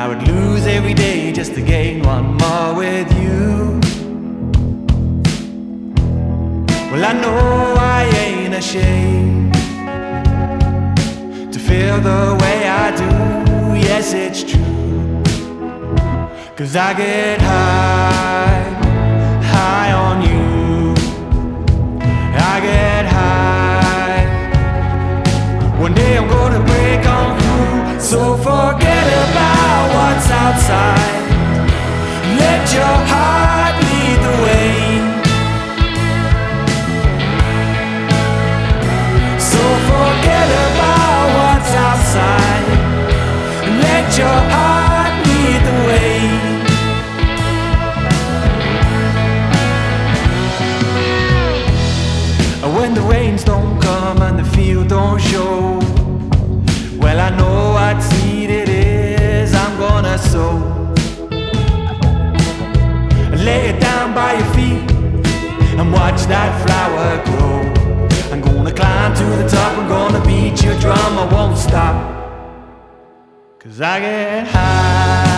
I would lose every day just to gain one more with you. Well, I know I ain't ashamed to feel the way I do. Yes, it's true, 'cause I get high, high on you. I get high. One day I'm gonna break on through. So forget about what's outside. Let your heart lead the way. So forget about what's outside. Let your heart lead the way. When the rains don't come and the field don't show, well, I know what seed it is I'm gonna sow. Lay it down by your feet and watch that flower grow. I'm gonna climb to the top, I'm gonna beat your drum, I won't stop, 'cause I get high.